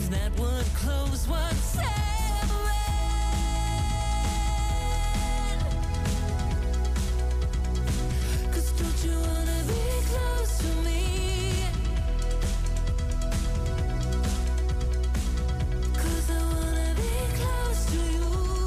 doors that would close would separate. Cause don't you wanna be close to me? Cause I wanna be close to you.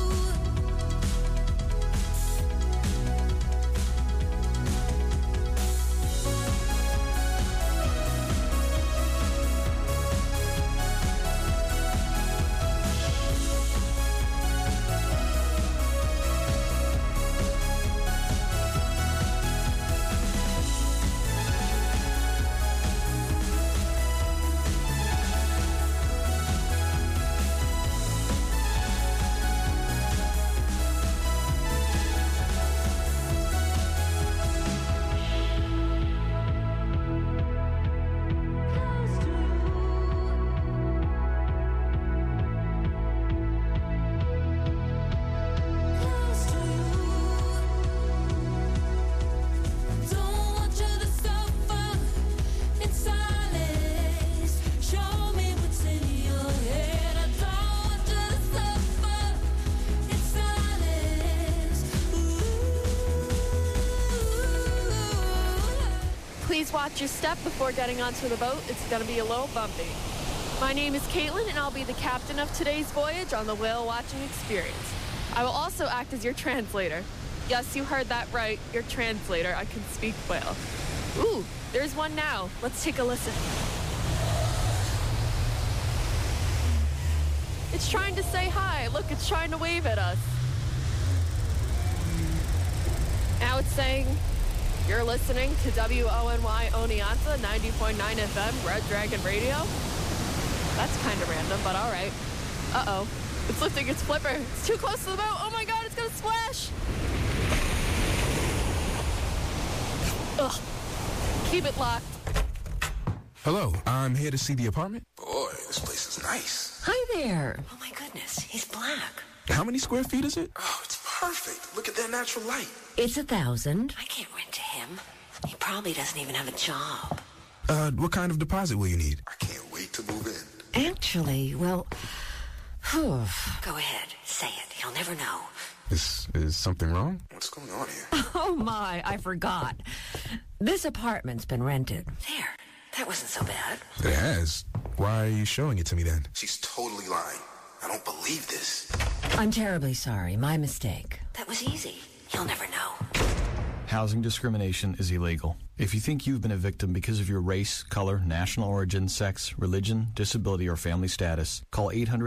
Please watch your step before getting onto the boat. It's going to be a little bumpy. My name is Caitlin, and I'll be the captain of today's voyage on the whale watching experience. I will also act as your translator. Yes, you heard that right, your translator. I can speak whale. Ooh, there's one now. Let's take a listen. It's trying to say hi. Look, it's trying to wave at us. Now it's saying, you're listening to WONY Oneonta 90.9 FM, Red Dragon Radio. That's kind of random, but all right. Uh-oh. It's lifting its flipper. It's too close to the boat. Oh my God, it's gonna splash. Ugh. Keep it locked. Hello, I'm here to see the apartment. Boy, this place is nice. Hi there. Oh my goodness, he's black. How many square feet is it? Oh, it's perfect. Look at that natural light. It's 1,000. I can't rent to him. He probably doesn't even have a job. What kind of deposit will you need? I can't wait to move in. Actually, well, go ahead, say it. He'll never know. Is something wrong? What's going on here? Oh my, I forgot. This apartment's been rented. There, that wasn't so bad. It has. Why are you showing it to me then? She's totally lying. I don't believe this. I'm terribly sorry. My mistake. That was easy. He'll never know. Housing discrimination is illegal. If you think you've been a victim because of your race, color, national origin, sex, religion, disability, or family status, call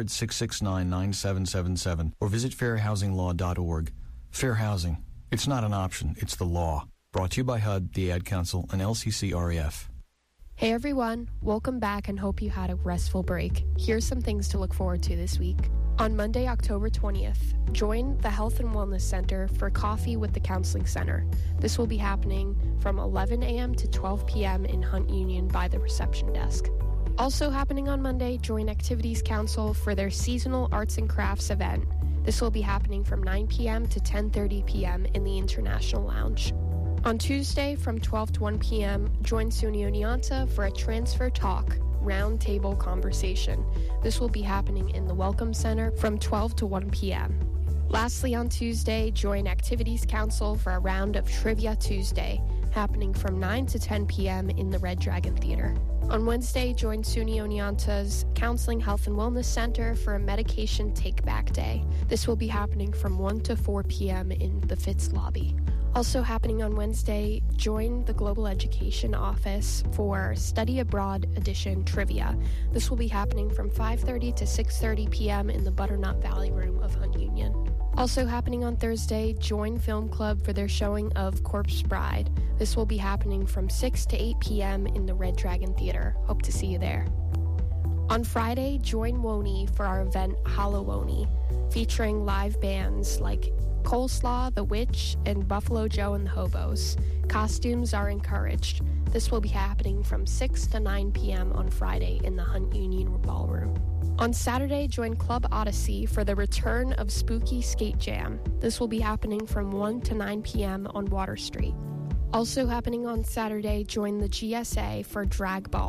800-669-9777 or visit fairhousinglaw.org. Fair housing. It's not an option. It's the law. Brought to you by HUD, the Ad Council, and LCC-REF. Hey everyone, welcome back and hope you had a restful break. Here's some things to look forward to this week. On Monday, October 20th, join the Health and Wellness Center for Coffee with the Counseling Center. This will be happening from 11 a.m. to 12 p.m. in Hunt Union by the reception desk. Also happening on Monday, join Activities Council for their seasonal arts and crafts event. This will be happening from 9 p.m. to 10:30 p.m. in the International Lounge. On Tuesday from 12 to 1 p.m., join SUNY Oneonta for a Transfer Talk roundtable conversation. This will be happening in the Welcome Center from 12 to 1 p.m. Lastly, on Tuesday, join Activities Council for a round of Trivia Tuesday, happening from 9 to 10 p.m. in the Red Dragon Theater. On Wednesday, join SUNY Oneonta's Counseling Health and Wellness Center for a Medication Take-Back Day. This will be happening from 1 to 4 p.m. in the Fitz lobby. Also happening on Wednesday, join the Global Education Office for Study Abroad Edition Trivia. This will be happening from 5:30 to 6:30 p.m. in the Butternut Valley Room of Hunt Union. Also happening on Thursday, join Film Club for their showing of Corpse Bride. This will be happening from 6 to 8 p.m. in the Red Dragon Theater. Hope to see you there. On Friday, join Woney for our event Hallowoni, featuring live bands like Coleslaw, The Witch, and Buffalo Joe and the Hobos. Costumes are encouraged. This will be happening from 6 to 9 p.m. on Friday in the Hunt Union Ballroom. On Saturday, join Club Odyssey for the return of Spooky Skate Jam. This will be happening from 1 to 9 p.m. on Water Street. Also happening on Saturday, join the GSA for Drag Ball.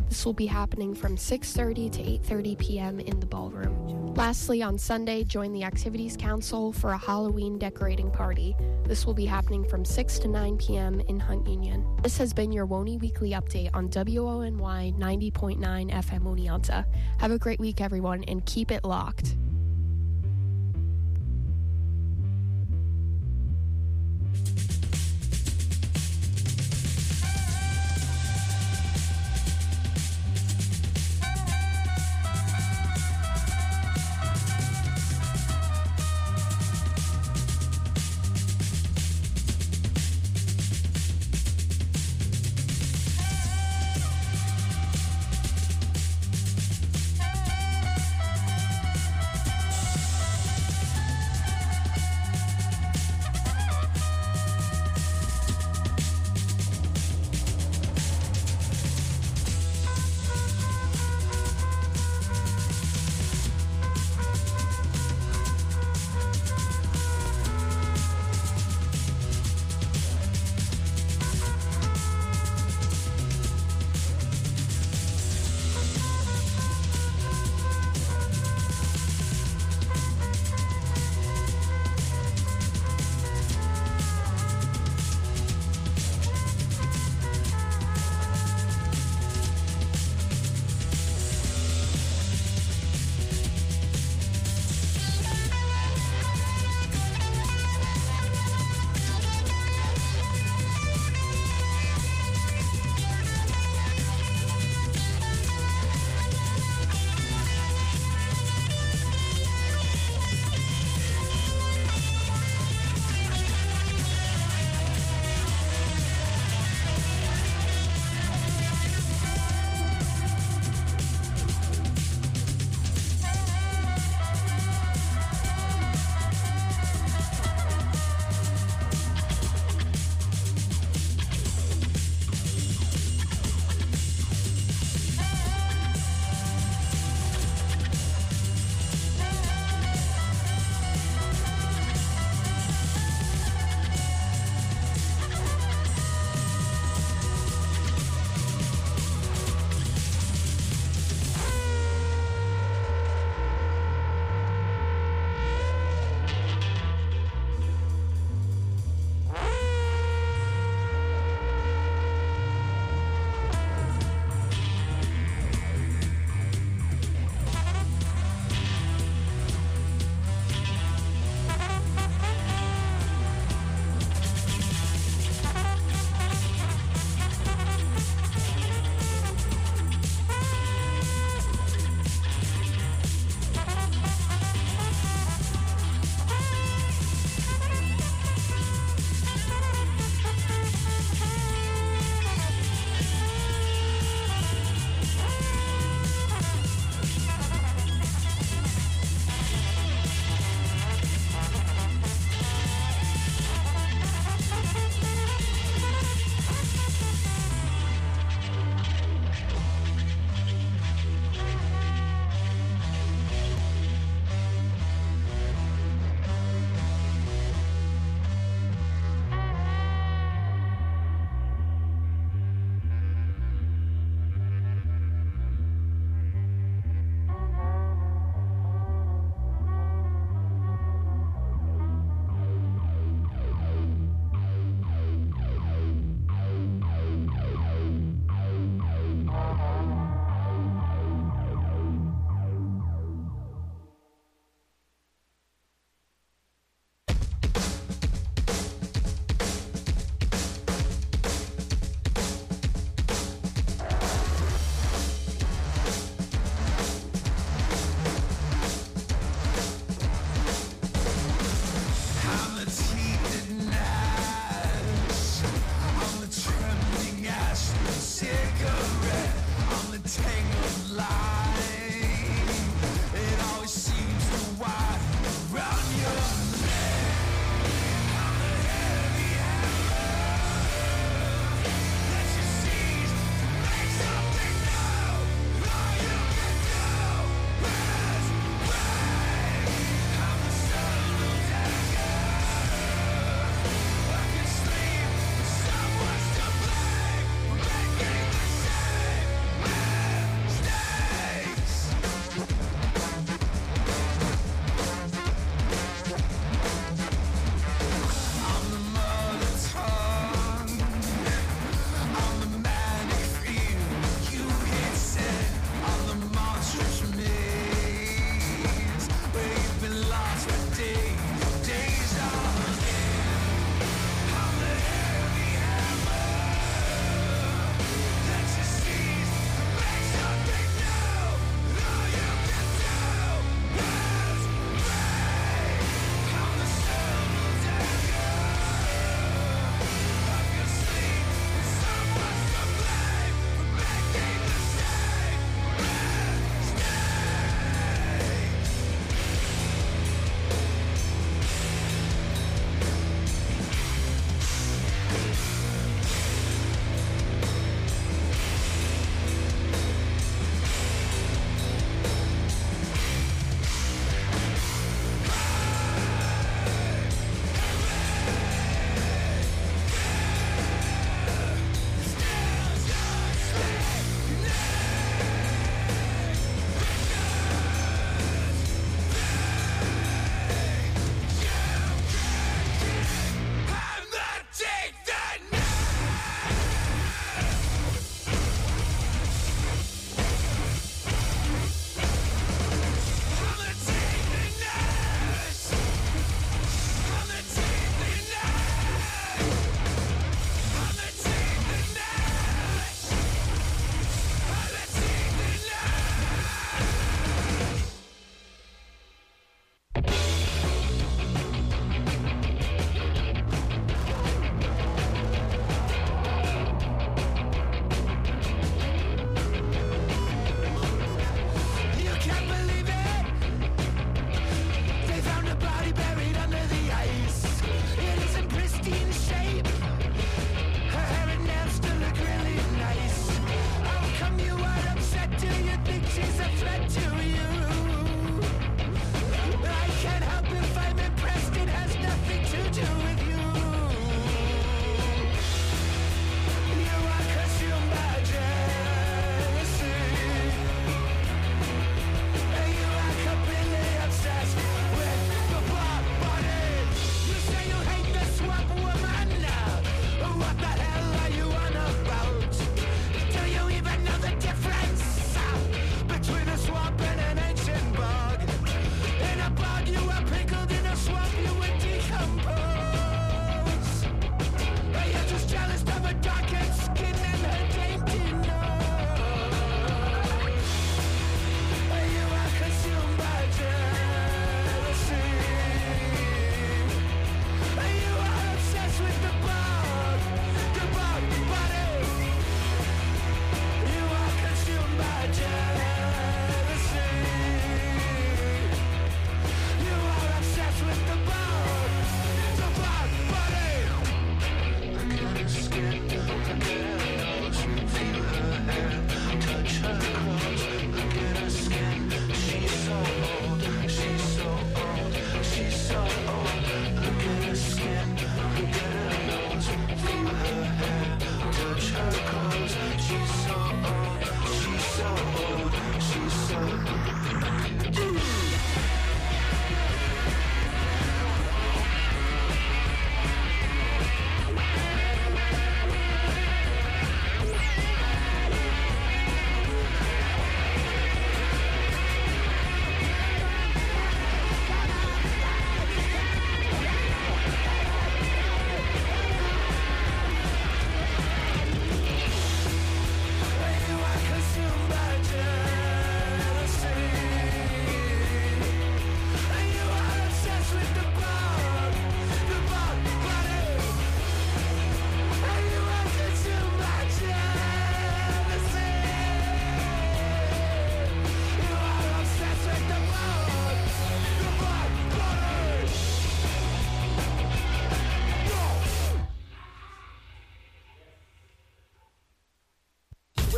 This will be happening from 6:30 to 8:30 p.m. in the ballroom. Lastly, on Sunday, join the Activities Council for a Halloween decorating party. This will be happening from 6 to 9 p.m. in Hunt Union. This has been your WONY Weekly Update on WONY 90.9 FM Oneonta. Have a great week, everyone, and keep it locked.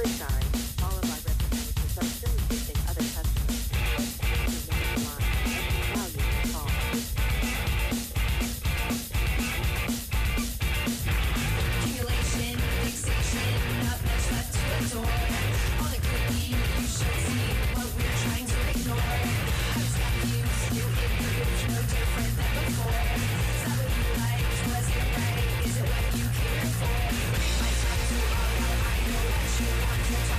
We're sorry. All of our representatives are still assisting other customers. Please remain on the line as we value your call. Accumulation, fixation, not much left to adore. All the cookie, you should see what we're trying to ignore. I was confused, you improved, no different than before. Is that what you liked? Was it right? Is it what you cared for? My time to log out, I know what you want to talk.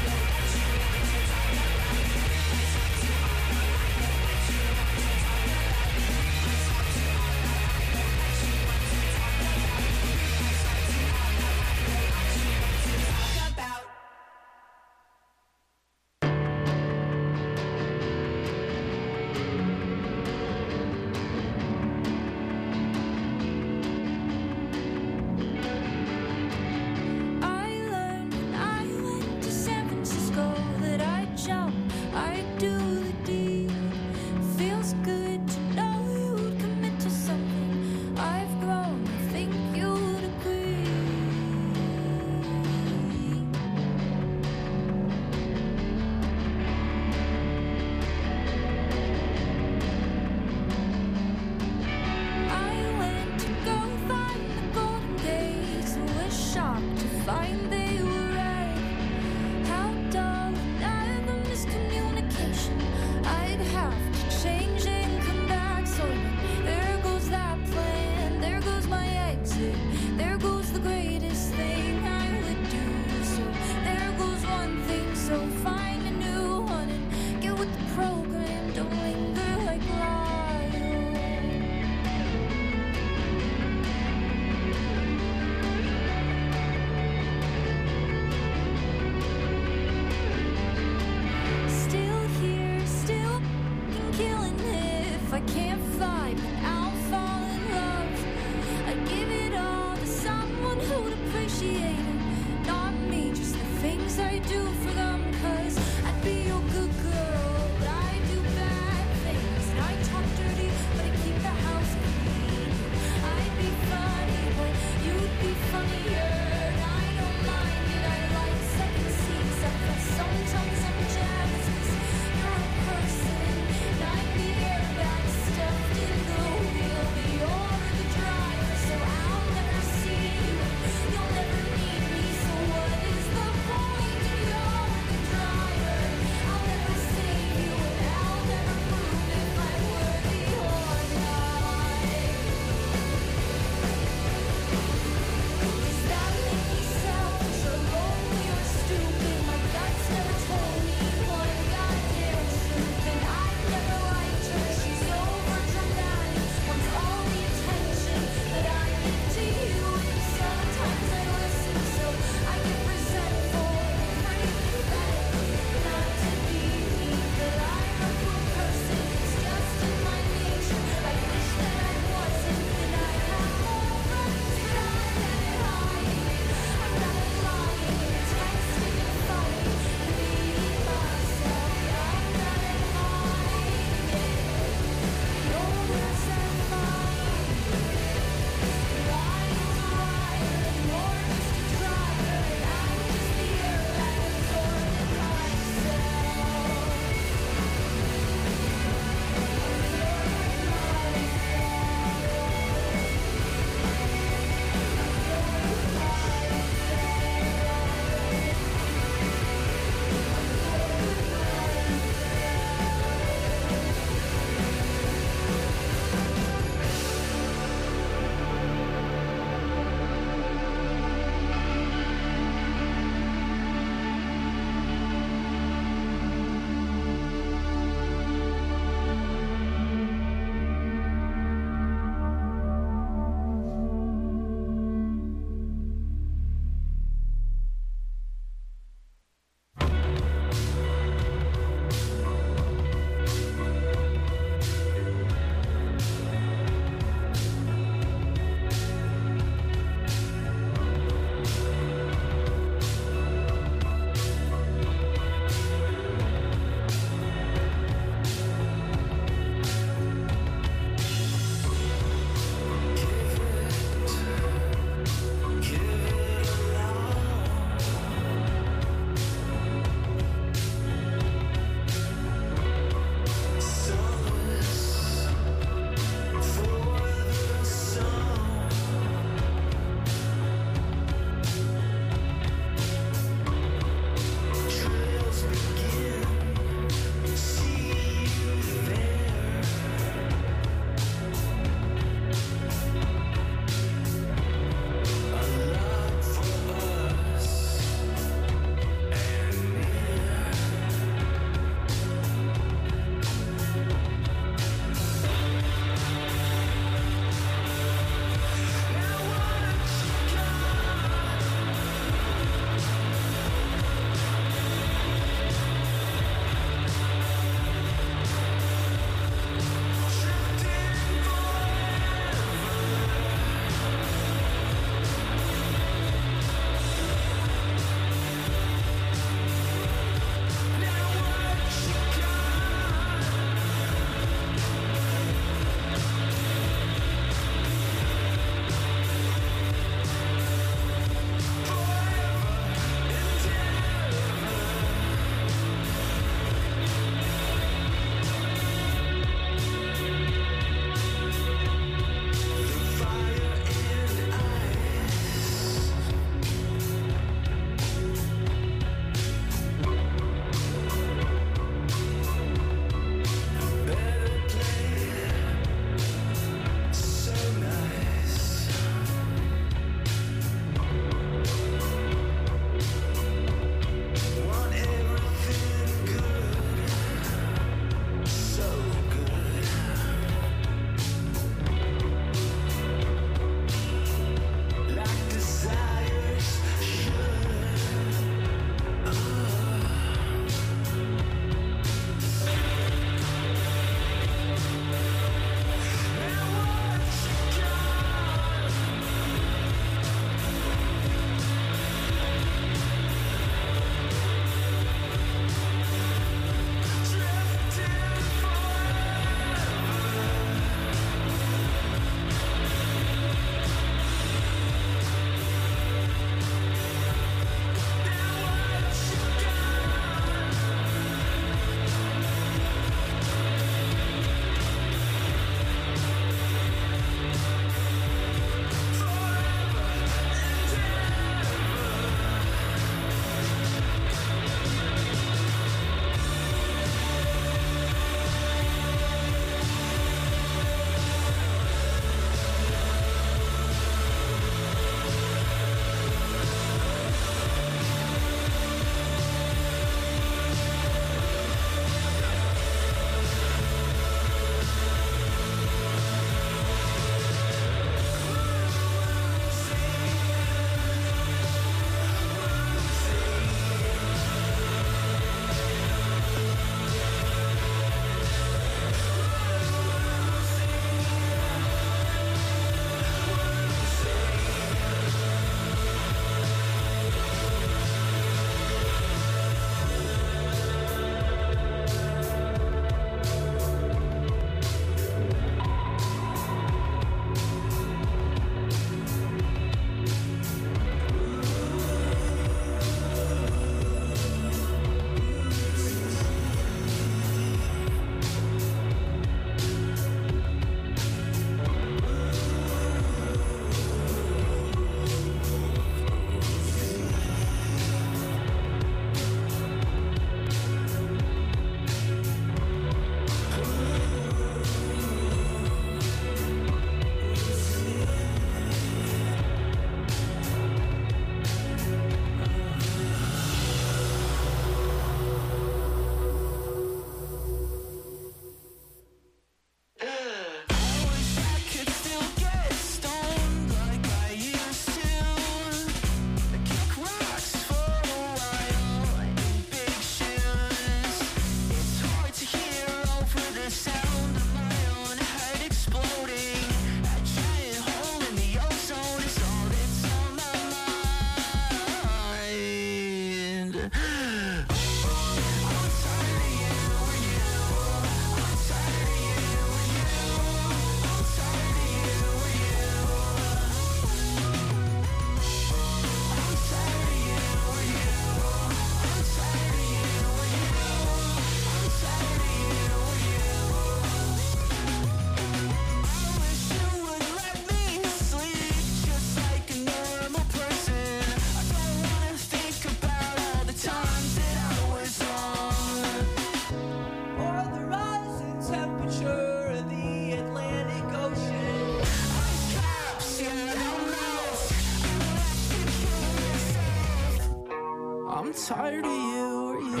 I'm tired of you.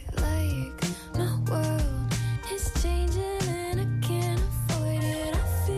I feel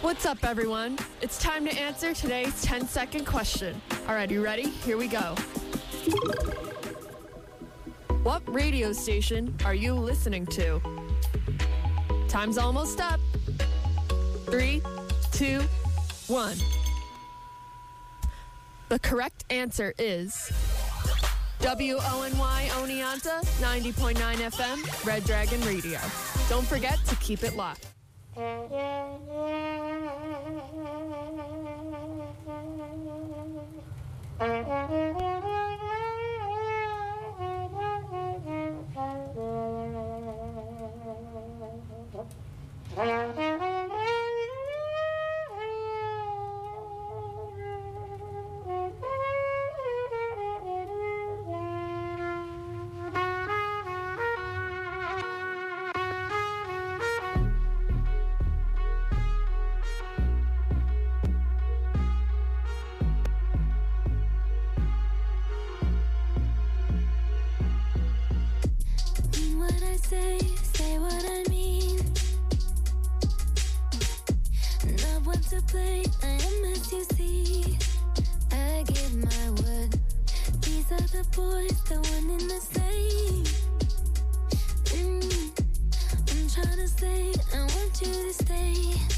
What's up, everyone? It's time to answer today's 10-second question. All right, you ready? Here we go. What radio station are you listening to? Time's almost up. 3, 2, 1. The correct answer is WONY Oneonta, 90.9 FM, Red Dragon Radio. Don't forget to keep it locked. Say what I mean. Not one to play, I am as you see. I give my word. These are the boys, the one in the same. I'm trying to say, I want you to stay.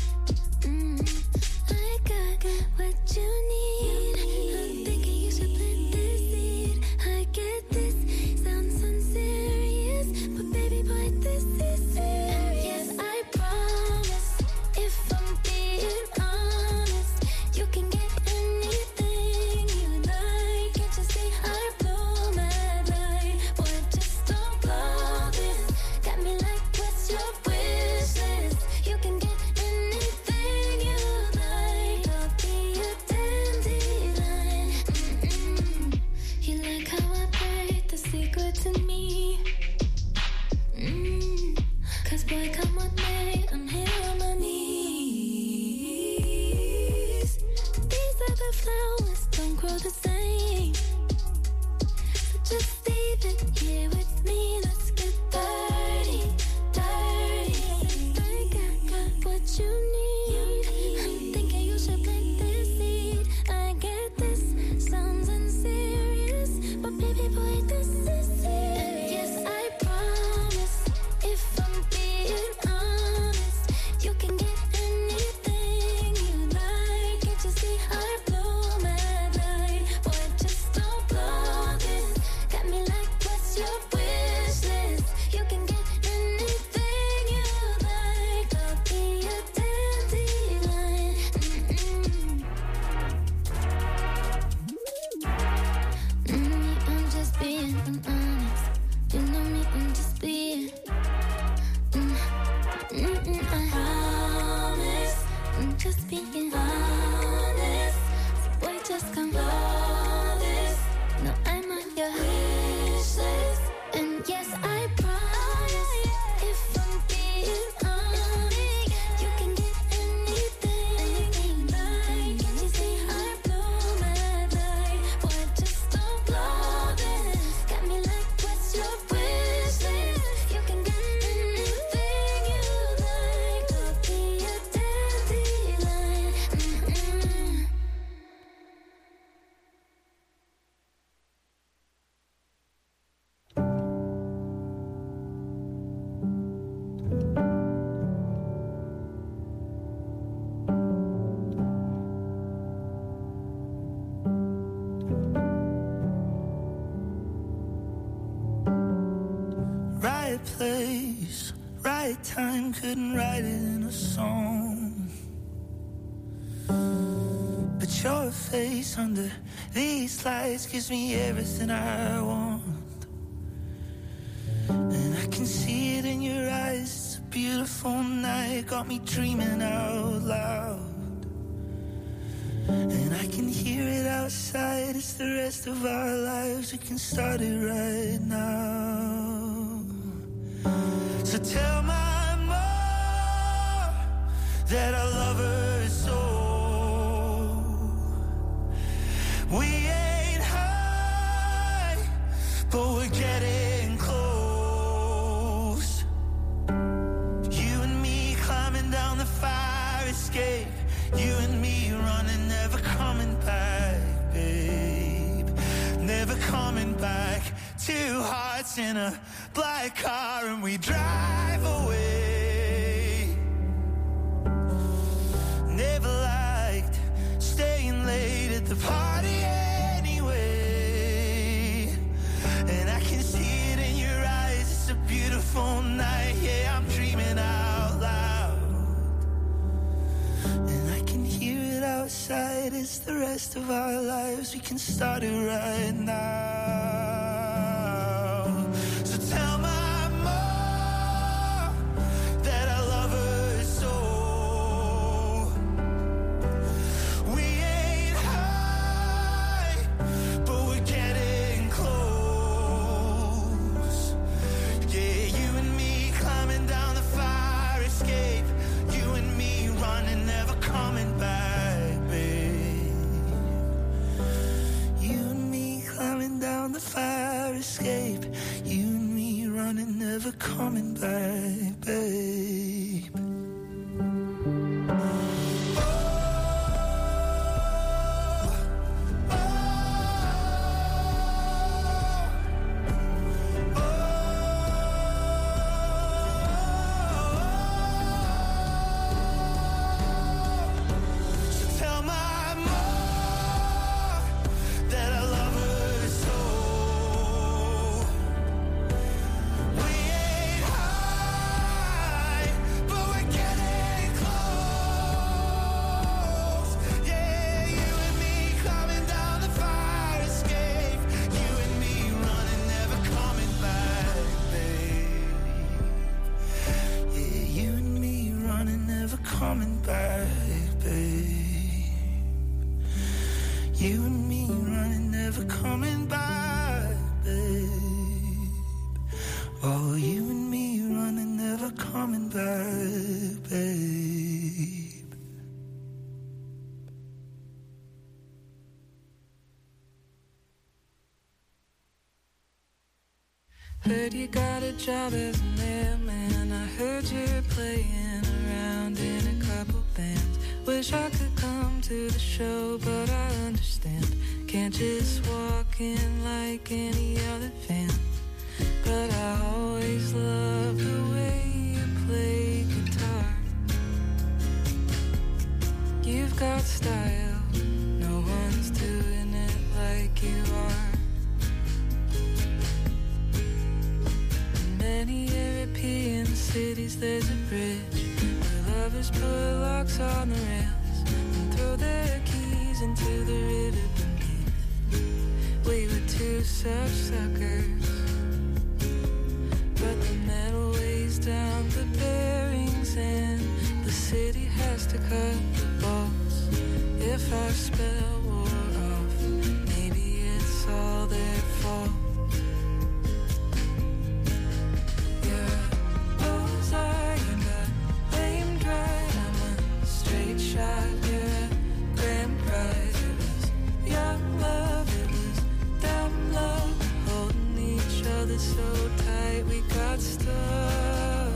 I got what you need. I'm thinking you should plant this seed. I get this, sounds unserious, but baby boy, this is it. And yes, I promise, if I'm being honest, you can get anything you like. Can't you see I blow my light? Boy, just don't blow this. Got me like, what's your wish list? You can get anything you like. I'll be a dandelion. You like how I break the secret to me? Cause boy, come with me, I'm here on my knees. These are the flowers, don't grow the same. So just leave it here with me, let's get dirty, dirty. I got what you need. I'm thinking you should plant this seed. I get this, sounds unserious, but baby boy, this is it. And yes, I promise, if I'm being honest, you can get anything you like. Can't you see I blow my light? Boy, just don't blow this. Got me like, what's your wish list? You can get anything you like. I'll be a dandelion. I'm just being honest. You know me, I'm just being. I promise, I'm just being honest. So boy, just come flawless. No, I'm on your wish list. And yes, I promise, if I'm being honest, you can get anything you like. Can you see I blow my light? Boy, just don't blow this. Got me like, what's your wish list? You can get anything you like. I'll be a dandelion. Right place, right time, couldn't write it in a song. But your face under these lights gives me everything I want. And I can see it in your eyes, it's a beautiful night, got me dreaming out loud. And I can hear it outside, it's the rest of our lives, we can start it right now. So tell my mom that I love her so. We ain't high, but we're getting close. You and me climbing down the fire escape. escape. You and me running, never coming back, babe. Never coming back. Two hearts in a black car and we drive away. Never liked staying late at the party anyway. And I can see it in your eyes, it's a beautiful night. Yeah, I'm dreaming out loud. And I can hear it outside, it's the rest of our lives. We can start it right now. So tell my mom that I love her so. We ain't high, but we're getting close. Yeah, you and me climbing down the fire escape. You and me running, never coming back, babe. You and me climbing down the fire escape. You and me running, never coming back, babe. So tell my mom that I love her so. We ain't high, but we're getting close. Yeah, you and me climbing down the fire escape. You and me running, never coming back, babe. Yeah, you and me running, never coming back, babe. You and me running, never coming back, babe. Oh, you and me running, never coming back, babe. Heard you got a job as a mailman. I heard you're playing around in a couple bands. Wish I could come to the show, but I understand. Can't just walk in like any other fan. But I always love the way you play guitar. You've got style, no one's doing it like you are. In many European cities there's a bridge where lovers put locks on the rails and throw their keys into the river beneath. We were two such suckers, but the metal weighs down the bearings and the city has to cut the bolts. If our spell wore off, maybe it's all their fault. You're a bullseye and I aimed right. I'm a straight shot. You're a grand prize. It was young love, it was dumb love. Holding each other so tight we got stuck.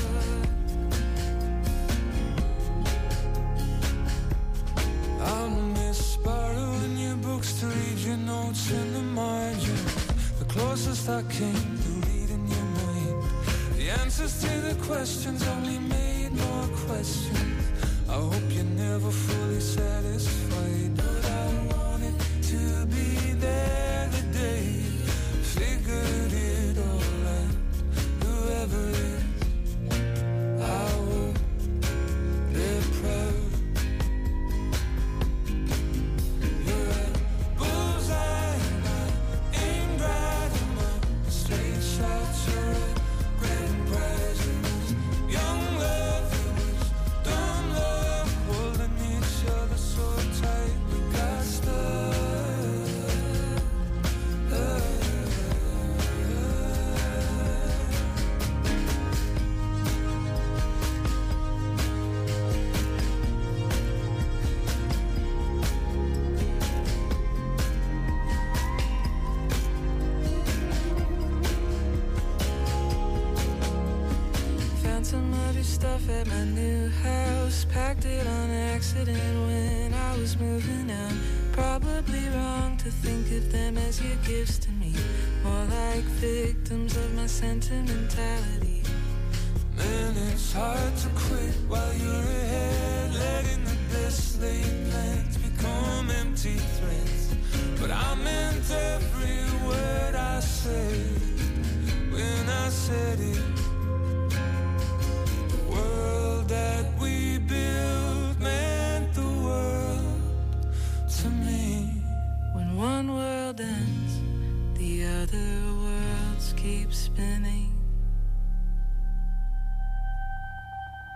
I'm a Miss Sparrow in your books to read your notes in the margin. The closest I came to reading your mind. The answers to the questions only made more questions. I hope you're never fully satisfied, but I wanted to be there the day you figured it all out. Whoever it is, I hope they're proud. You're a bullseye and I aimed right. I'm a straight shot. You're a grand prize. It was young love, it was dumb love. Holding each other so tight we got stuck. stuff at my new house. Packed it on accident when I was moving out. Probably wrong to think of them as your gifts to me, more like victims of my sentimentality. Man, it's hard to quit while you're ahead, letting the best laid plans become empty threats. But I meant every word I said when I said it. The world that we built meant the world to me. When one world ends, the other worlds keep spinning.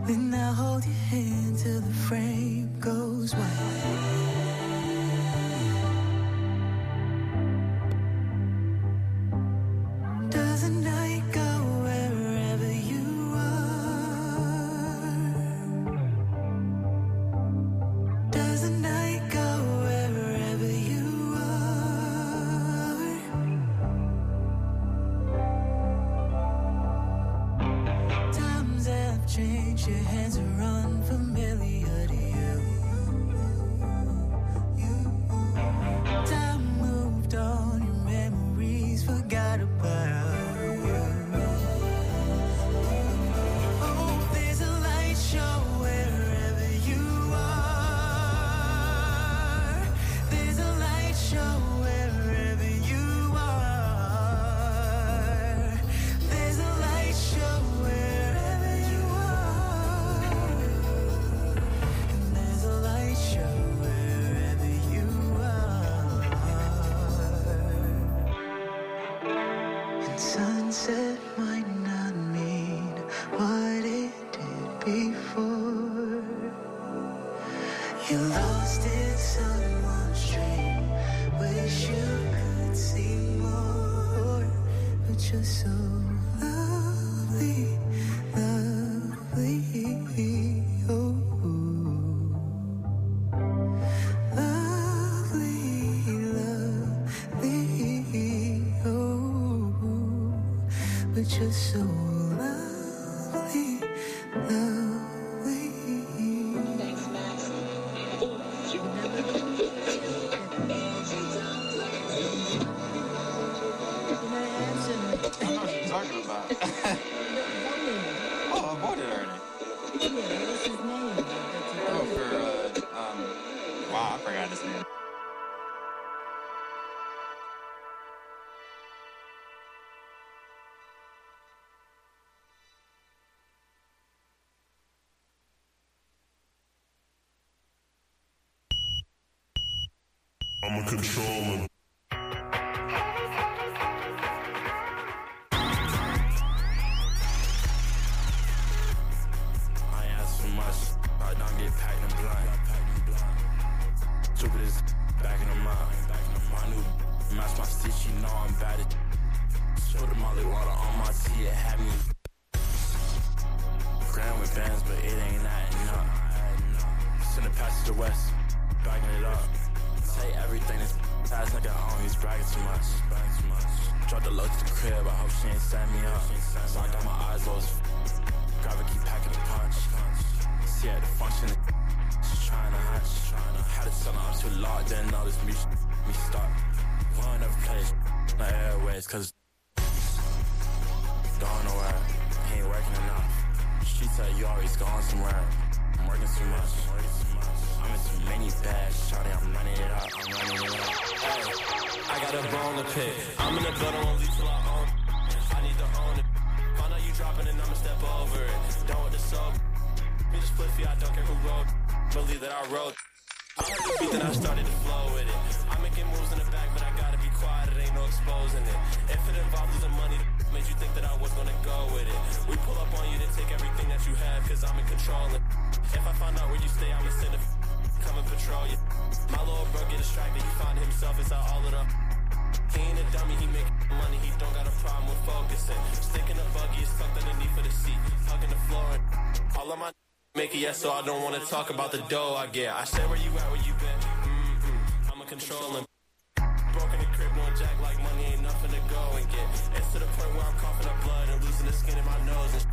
Then I'll hold your hand till the frame goes white. Does the night go wherever you are? Does the night go wherever you are? Times have changed, your hands are unfamiliar to you. Time moved on, your memories forgot about you. Oh, there's a light show wherever you are. There's a light show wherever you are. There's a light show wherever you are. And there's a light show wherever you are. And sunset might not mean what it did before. You lost in someone's dream. Wish you could see more, but you're so lovely, lovely. Oh, lovely, lovely. Oh, but you're so lovely, lovely. Thanks, Max. What are you talking about? Oh, I bought it already. Oh, for, wow, I forgot his name. I'm a controller. I ain't ask for much. I don't get packed and blind. Stupid as back in the mind. My new match my stitch, you know I'm bad at. Show the molly water on my tea, it had me. Grand with bands, but it ain't adding up. Send it past to the west, backing it up. Say everything is ass nigga on, he's bragging too much. Drop the load to the crib, I hope she ain't stand me up. So I got my eyes closed. Grab keep packing the punch. See at the function, she's trying to hatch. Had to tell her I'm too locked, didn't know this me stuck. Won't never play no airways, cause going nowhere, he ain't working enough. She said you always going somewhere. I'm working too much. I'm in too many bags, shawty, I'm running it up. Hey, I got a bone to pick. I'm in the building, won't leave till I own it. I need to own it. Find out you dropping and I'ma step over it. Done with the soap. Me just flippy, I don't care who wrote. Believe that I wrote. I heard the beat, then I started to flow with it. I'm making moves in the back, but I gotta be quiet, it ain't no exposing it. If it involved losing money, made you think that I was gonna go with it. We pull up on you, then take everything that you have, cause I'm in control. If I find out where you stay, I'ma send a come and patrol you. My little bro get distracted, he found himself inside all of them. He ain't a dummy, he make money, he don't got a problem with focusing. Sticking the buggy is tucked underneath for the seat, hugging the floor and all of my make it, yes, so I don't wanna talk about the dough I get. I say where you at, where you been, I'ma control him. Broken the crib, no jack like money ain't nothing to go and get. It's to the point where I'm coughing up blood and losing the skin in my nose and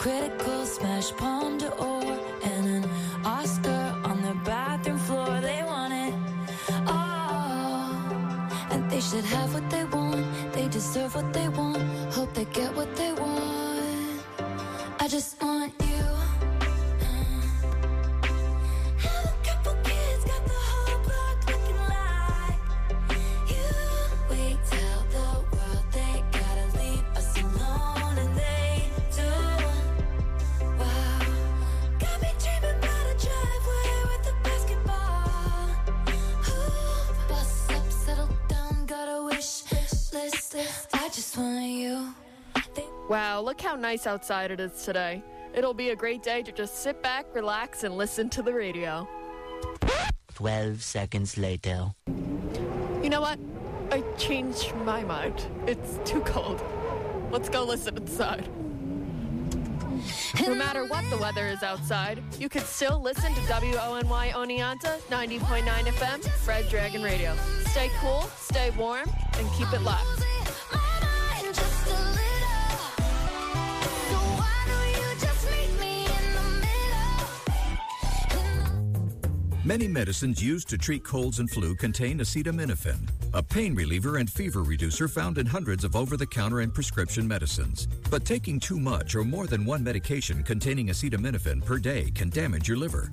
critical, smash palm d'or, and an Oscar on their bathroom floor. They want it all, and they should have what they want. They deserve what they want. Hope they get what they want. I just want you. Have a couple kids, got the whole block looking like you. We tell the world they gotta leave us alone, and they do. Wow, got me dreaming about a driveway with a basketball hoop. Bust up, settle down, got a wish list. I just want you. Wow, look how nice outside it is today. It'll be a great day to just sit back, relax, and listen to the radio. 12 seconds later. You know what? I changed my mind. It's too cold. Let's go listen inside. No matter what the weather is outside, you can still listen to WONY Oneonta 90.9 FM, Red Dragon Radio. Stay cool, stay warm, and keep it locked. Many medicines used to treat colds and flu contain acetaminophen, a pain reliever and fever reducer found in hundreds of over-the-counter and prescription medicines. But taking too much or more than one medication containing acetaminophen per day can damage your liver.